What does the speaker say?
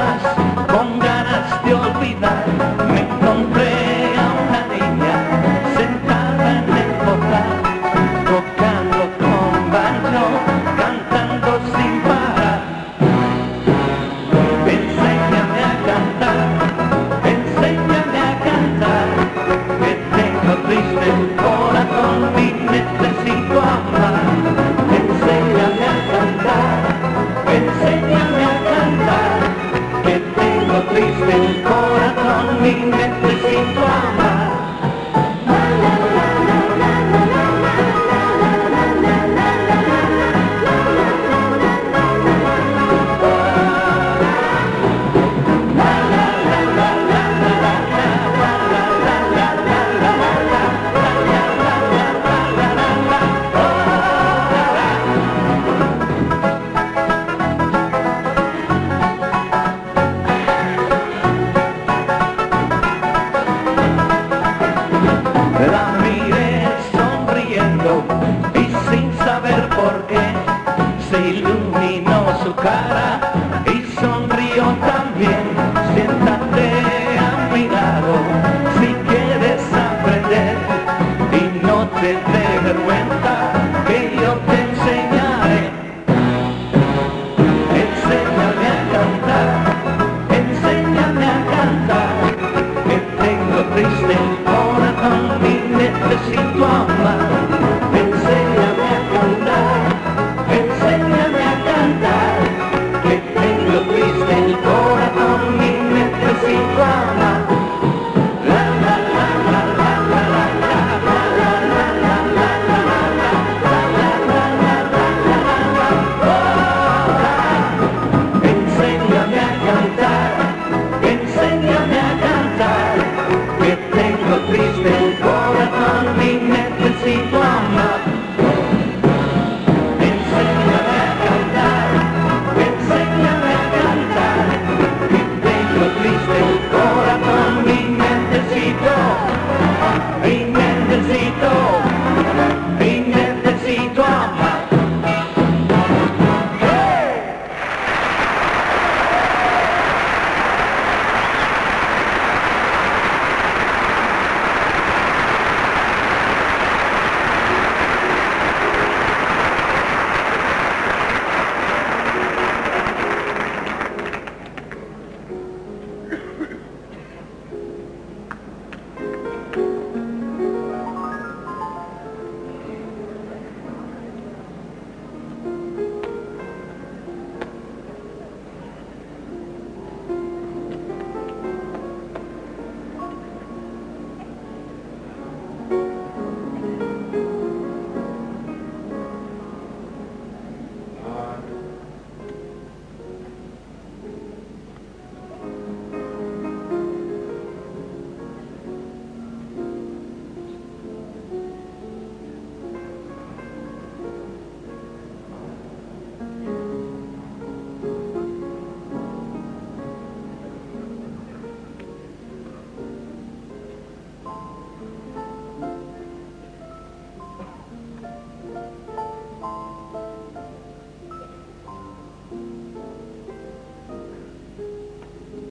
más, con ganas de olvidar, me encontré a una niña sentada en el portal, tocando con banjo, cantando sin parar. Enséñame a cantar, que tengo triste el corazón y necesito amar. Enséñame a cantar, que tengo triste el corazón y necesito amar. La miré sonriendo y sin saber por qué se iluminó su cara y sonrió también.